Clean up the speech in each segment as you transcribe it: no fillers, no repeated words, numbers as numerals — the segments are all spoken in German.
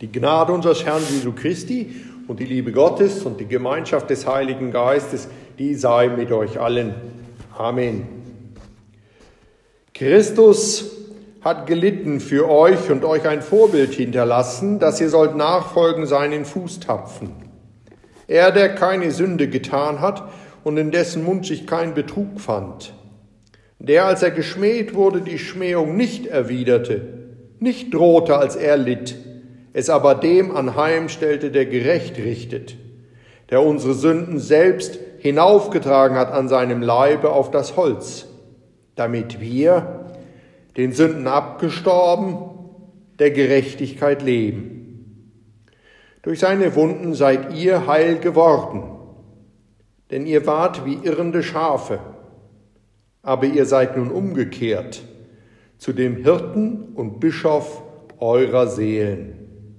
Die Gnade unseres Herrn Jesu Christi und die Liebe Gottes und die Gemeinschaft des Heiligen Geistes, die sei mit euch allen. Amen. Christus hat gelitten für euch und euch ein Vorbild hinterlassen, dass ihr sollt nachfolgen seinen Fußtapfen. Er, der keine Sünde getan hat und in dessen Mund sich kein Betrug fand. Der, als er geschmäht wurde, die Schmähung nicht erwiderte, nicht drohte, als er litt, es aber dem anheimstellte, der gerecht richtet, der unsere Sünden selbst hinaufgetragen hat an seinem Leibe auf das Holz, damit wir, den Sünden abgestorben, der Gerechtigkeit leben. Durch seine Wunden seid ihr heil geworden, denn ihr wart wie irrende Schafe, aber ihr seid nun umgekehrt zu dem Hirten und Bischof eurer Seelen.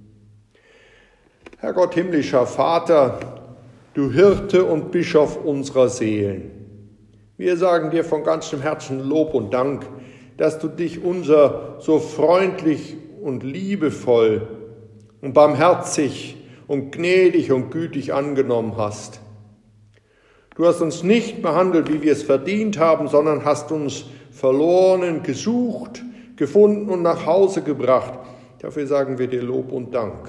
Herr Gott, himmlischer Vater, du Hirte und Bischof unserer Seelen, wir sagen dir von ganzem Herzen Lob und Dank, dass du dich unser so freundlich und liebevoll und barmherzig und gnädig und gütig angenommen hast. Du hast uns nicht behandelt, wie wir es verdient haben, sondern hast uns Verlorenen gesucht, gefunden und nach Hause gebracht. Dafür sagen wir dir Lob und Dank.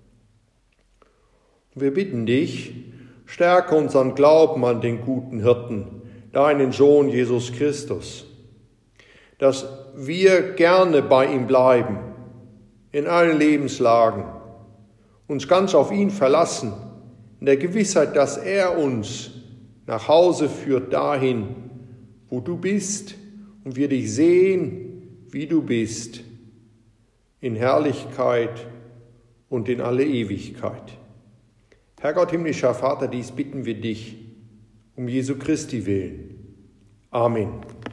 Wir bitten dich, stärke unseren Glauben an den guten Hirten, deinen Sohn Jesus Christus, dass wir gerne bei ihm bleiben, in allen Lebenslagen, uns ganz auf ihn verlassen, in der Gewissheit, dass er uns nach Hause führt dahin, wo du bist und wir dich sehen, wie du bist, in Herrlichkeit und in alle Ewigkeit. Herr Gott, himmlischer Vater, dies bitten wir dich, um Jesu Christi willen. Amen.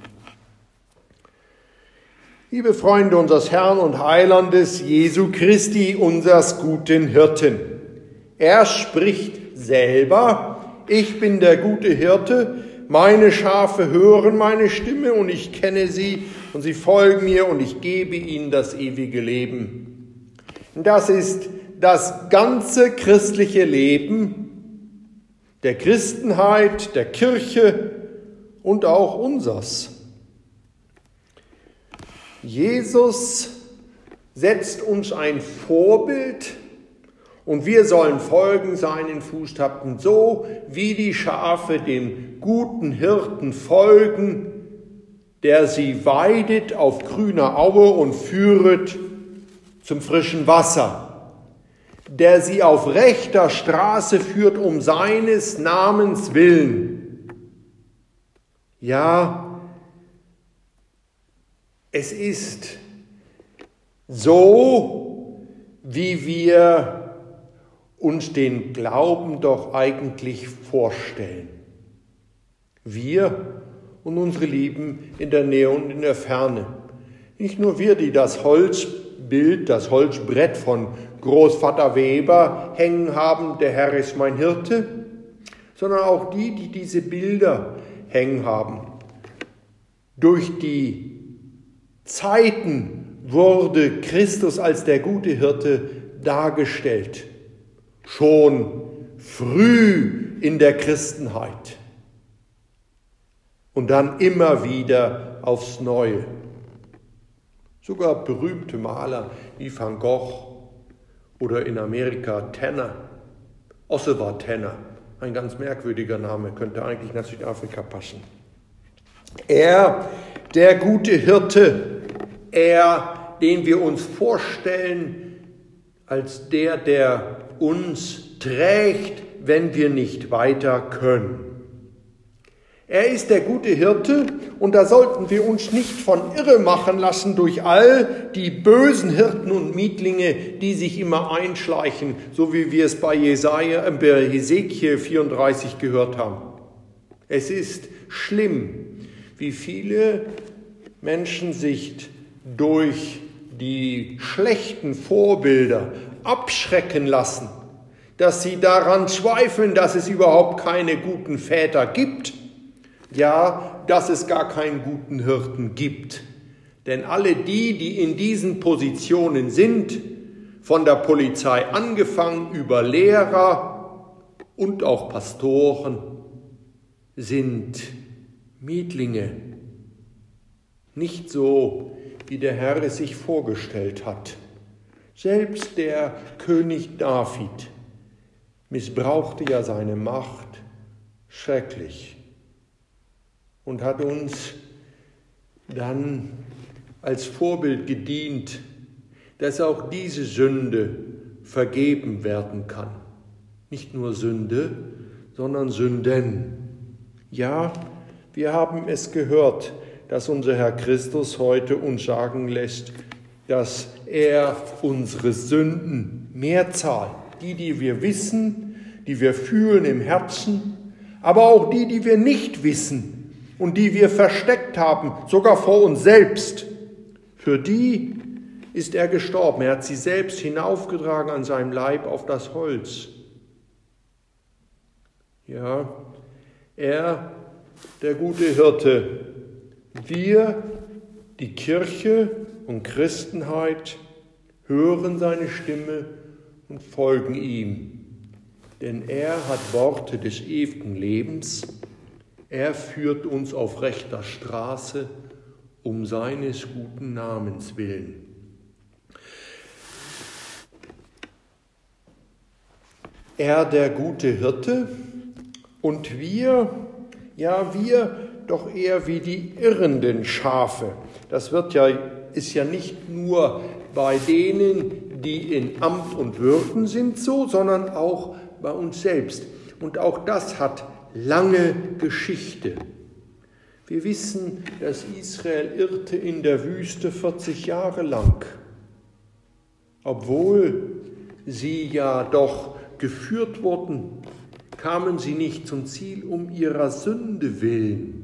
Liebe Freunde unseres Herrn und Heilandes, Jesu Christi, unseres guten Hirten. Er spricht selber: Ich bin der gute Hirte, meine Schafe hören meine Stimme und ich kenne sie und sie folgen mir und ich gebe ihnen das ewige Leben. Das ist das ganze christliche Leben der Christenheit, der Kirche und auch unsers. Jesus setzt uns ein Vorbild und wir sollen folgen seinen Fußtapfen, so wie die Schafe dem guten Hirten folgen, der sie weidet auf grüner Aue und führet zum frischen Wasser, der sie auf rechter Straße führt um seines Namens willen. Ja, es ist so, wie wir uns den Glauben doch eigentlich vorstellen. Wir und unsere Lieben in der Nähe und in der Ferne. Nicht nur wir, die das Holzbild, das Holzbrett von Großvater Weber hängen haben, der Herr ist mein Hirte, sondern auch die, die diese Bilder hängen haben. Durch die Zeiten wurde Christus als der gute Hirte dargestellt. Schon früh in der Christenheit. Und dann immer wieder aufs Neue. Sogar berühmte Maler wie Van Gogh oder in Amerika Tanner, Ossewa Tanner, ein ganz merkwürdiger Name, könnte eigentlich nach Südafrika passen. Er, der gute Hirte, er, den wir uns vorstellen als der uns trägt, wenn wir nicht weiter können. Er ist der gute Hirte und da sollten wir uns nicht von irre machen lassen durch all die bösen Hirten und Mietlinge, die sich immer einschleichen, so wie wir es bei Hesekiel 34 gehört haben. Es ist schlimm, wie viele Menschen sich durch die schlechten Vorbilder abschrecken lassen, dass sie daran zweifeln, dass es überhaupt keine guten Väter gibt. Ja, dass es gar keinen guten Hirten gibt. Denn alle die, die in diesen Positionen sind, von der Polizei angefangen über Lehrer und auch Pastoren, sind Mietlinge. Nicht so, wie der Herr es sich vorgestellt hat. Selbst der König David missbrauchte ja seine Macht schrecklich und hat uns dann als Vorbild gedient, dass auch diese Sünde vergeben werden kann. Nicht nur Sünde, sondern Sünden. Ja, wir haben es gehört, dass unser Herr Christus heute uns sagen lässt, dass er unsere Sünden mehr zahlt. Die wir wissen, die wir fühlen im Herzen, aber auch die wir nicht wissen und die wir versteckt haben, sogar vor uns selbst. Für die ist er gestorben. Er hat sie selbst hinaufgetragen an seinem Leib auf das Holz. Ja, er, der gute Hirte, wir, die Kirche und Christenheit, hören seine Stimme und folgen ihm. Denn er hat Worte des ewigen Lebens. Er führt uns auf rechter Straße um seines guten Namens willen. Er, der gute Hirte, und wir, ja, wir doch eher wie die irrenden Schafe. Das ist ja nicht nur bei denen, die in Amt und Würden sind so, sondern auch bei uns selbst. Und auch das hat lange Geschichte. Wir wissen, dass Israel irrte in der Wüste 40 Jahre lang, obwohl sie ja doch geführt wurden, kamen sie nicht zum Ziel um ihrer Sünde willen.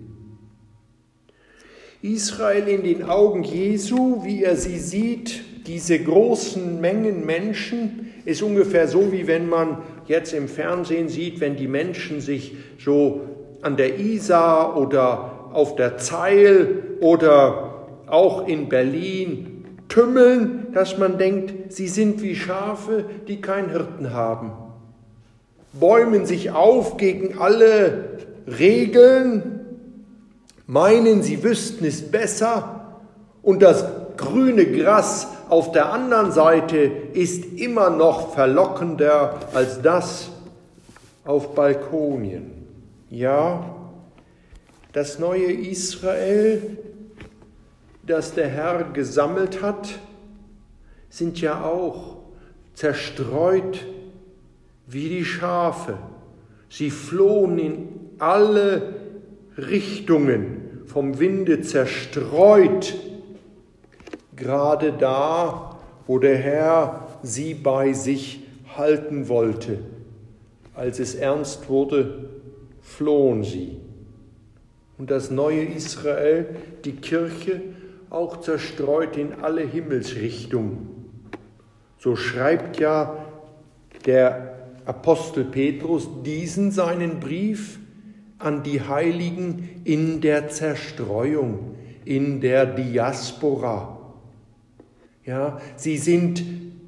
Israel in den Augen Jesu, wie er sie sieht, diese großen Mengen Menschen, ist ungefähr so, wie wenn man jetzt im Fernsehen sieht, wenn die Menschen sich so an der Isar oder auf der Zeil oder auch in Berlin tümmeln, dass man denkt, sie sind wie Schafe, die keinen Hirten haben. Bäumen sich auf gegen alle Regeln, meinen, sie wüssten es besser, und das grüne Gras auf der anderen Seite ist immer noch verlockender als das auf Balkonien. Ja, das neue Israel, das der Herr gesammelt hat, sind ja auch zerstreut wie die Schafe. Sie flohen in alle Richtungen, vom Winde zerstreut, gerade da, wo der Herr sie bei sich halten wollte. Als es ernst wurde, flohen sie. Und das neue Israel, die Kirche, auch zerstreut in alle Himmelsrichtungen. So schreibt ja der Apostel Petrus diesen seinen Brief an die Heiligen in der Zerstreuung, in der Diaspora. Ja, sie sind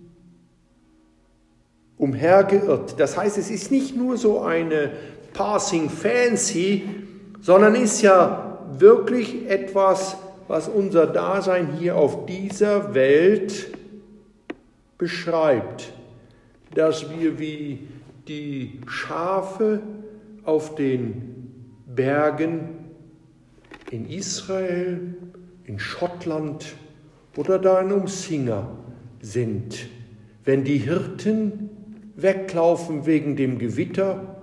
umhergeirrt. Das heißt, es ist nicht nur so eine Passing Fancy, sondern ist ja wirklich etwas, was unser Dasein hier auf dieser Welt beschreibt, dass wir wie die Schafe auf den Bergen in Israel, in Schottland oder da in Umsinga sind. Wenn die Hirten weglaufen wegen dem Gewitter,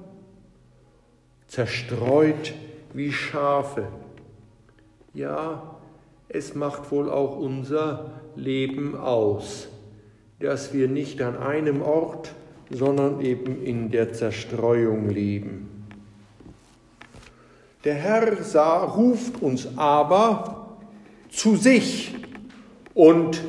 zerstreut wie Schafe. Ja, es macht wohl auch unser Leben aus, dass wir nicht an einem Ort, sondern eben in der Zerstreuung leben. Der Herr ruft uns aber zu sich und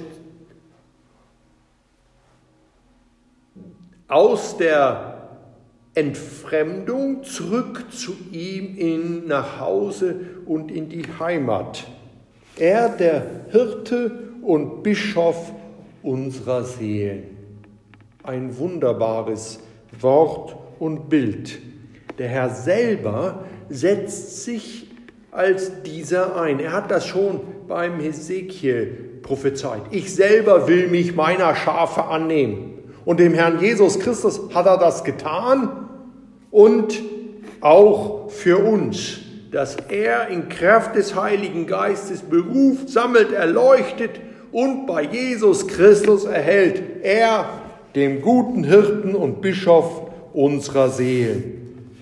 aus der Entfremdung zurück zu ihm nach Hause und in die Heimat. Er, der Hirte und Bischof unserer Seelen. ein wunderbares Wort und Bild. Der Herr selber setzt sich als dieser ein. Er hat das schon beim Hesekiel prophezeit. Ich selber will mich meiner Schafe annehmen. Und dem Herrn Jesus Christus hat er das getan und auch für uns, dass er in Kraft des Heiligen Geistes beruft, sammelt, erleuchtet und bei Jesus Christus erhält. Er, dem guten Hirten und Bischof unserer Seelen.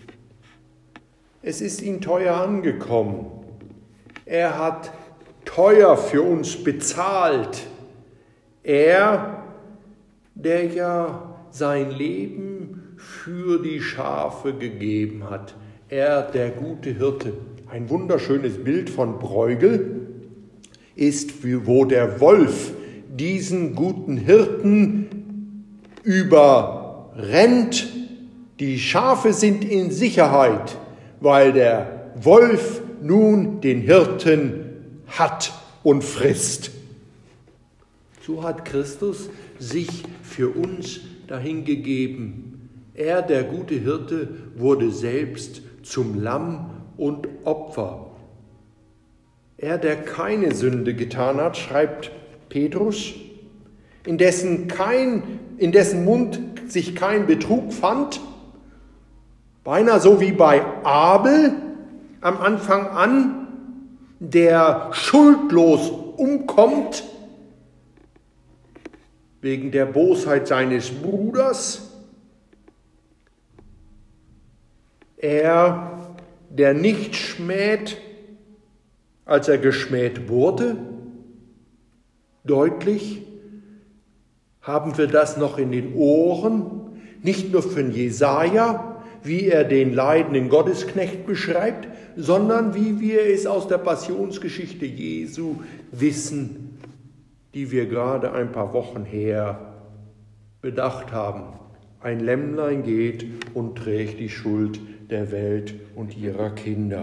Es ist ihm teuer angekommen. Er hat teuer für uns bezahlt. Er, der ja sein Leben für die Schafe gegeben hat. Er, der gute Hirte. Ein wunderschönes Bild von Bruegel ist, wo der Wolf diesen guten Hirten überrennt. Die Schafe sind in Sicherheit, weil der Wolf nun den Hirten hat und frisst. So hat Christus sich für uns dahingegeben. Er, der gute Hirte, wurde selbst zum Lamm und Opfer. Er, der keine Sünde getan hat, schreibt Petrus, in dessen Mund sich kein Betrug fand, beinahe so wie bei Abel am Anfang an, der schuldlos umkommt wegen der Bosheit seines Bruders. Er, der nicht schmäht, als er geschmäht wurde. Deutlich haben wir das noch in den Ohren, nicht nur von Jesaja, wie er den leidenden Gottesknecht beschreibt, sondern wie wir es aus der Passionsgeschichte Jesu wissen, die wir gerade ein paar Wochen her bedacht haben. Ein Lämmlein geht und trägt die Schuld der Welt und ihrer Kinder.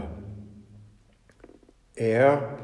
Er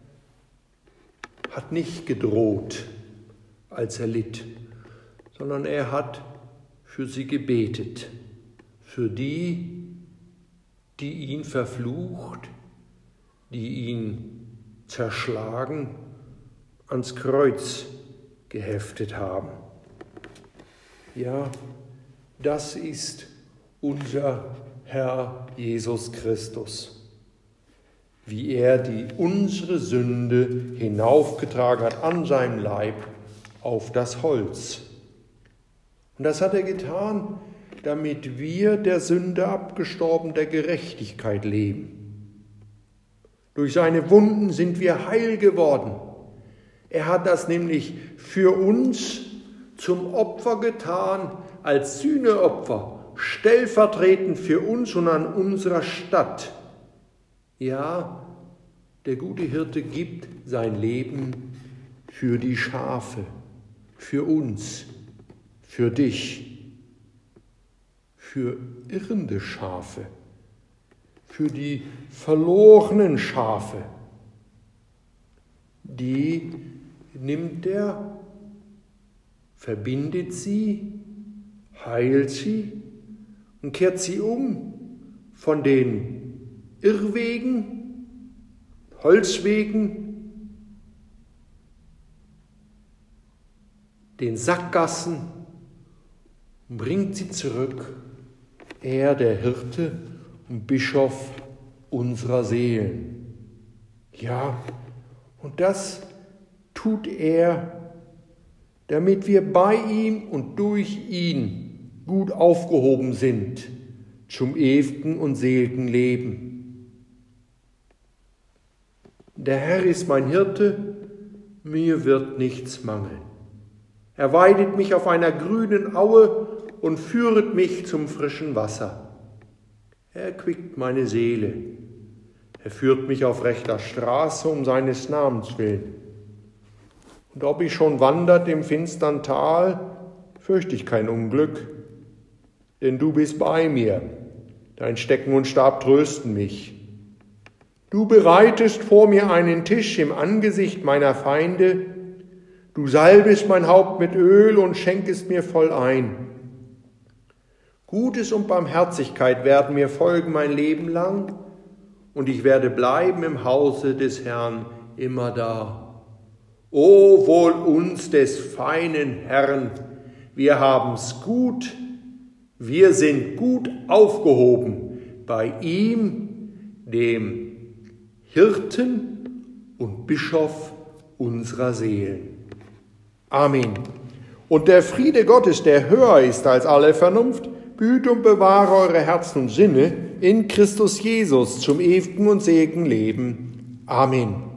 hat nicht gedroht, als er litt, sondern er hat für sie gebetet, für die, die ihn verflucht, die ihn zerschlagen, ans Kreuz geheftet haben. Ja, das ist unser Herr Jesus Christus, wie er unsere Sünde hinaufgetragen hat an seinem Leib auf das Holz. Und das hat er getan, damit wir der Sünde abgestorben der Gerechtigkeit leben. Durch seine Wunden sind wir heil geworden. Er hat das nämlich für uns zum Opfer getan, als Sühneopfer, stellvertretend für uns und an unserer Stadt. Ja, der gute Hirte gibt sein Leben für die Schafe, für uns, für dich, für irrende Schafe, für die verlorenen Schafe. Die nimmt er, verbindet sie, heilt sie und kehrt sie um von den Irrwegen, Holzwegen, den Sackgassen und bringt sie zurück. Er, der Hirte und Bischof unserer Seelen. Ja, und das tut er, damit wir bei ihm und durch ihn gut aufgehoben sind zum ewigen und seligen Leben. Der Herr ist mein Hirte, mir wird nichts mangeln. Er weidet mich auf einer grünen Aue und führet mich zum frischen Wasser. Er erquickt meine Seele. Er führt mich auf rechter Straße um seines Namens willen. Und ob ich schon wandert im finstern Tal, fürchte ich kein Unglück, denn du bist bei mir. Dein Stecken und Stab trösten mich. Du bereitest vor mir einen Tisch im Angesicht meiner Feinde. Du salbest mein Haupt mit Öl und schenkest mir voll ein. Gutes und Barmherzigkeit werden mir folgen mein Leben lang, und ich werde bleiben im Hause des Herrn immerdar. O wohl uns des feinen Herrn, wir haben's gut, wir sind gut aufgehoben bei ihm, dem Hirten und Bischof unserer Seelen. Amen. Und der Friede Gottes, der höher ist als alle Vernunft, behüte und bewahre eure Herzen und Sinne in Christus Jesus zum ewigen und seligen Leben. Amen.